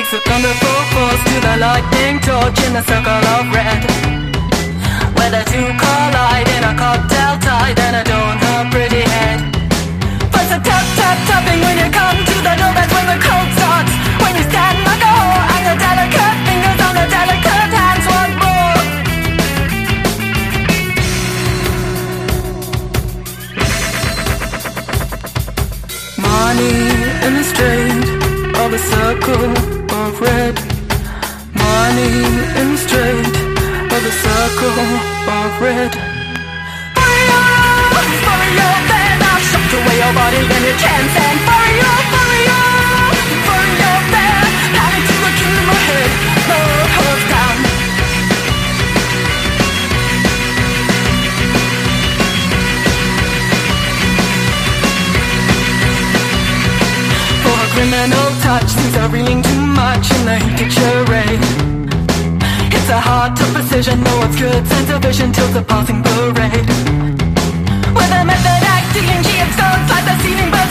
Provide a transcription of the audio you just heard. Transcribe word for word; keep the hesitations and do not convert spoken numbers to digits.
It's a thunderful force to the lightning torch in a circle of red, where the two collide in a cocktail tide and adorn her pretty head. But the tap tap tapping when you come to the door, that's when the cold starts. When you stand like a whore and your delicate fingers on the delicate hands want more. Money in the straight of a circle of red. Money in the straight of a circle of red. For you, for you, then I'll shoot away your body and you can't stand. For you, for you, for you, then panic to the kingdom ahead. Love hooks down. For a criminal touch, things are reeling too much in the heated charade. It's a heart to precision, no one's good sense of vision till the passing parade. With a method acting, she explodes like the ceiling, but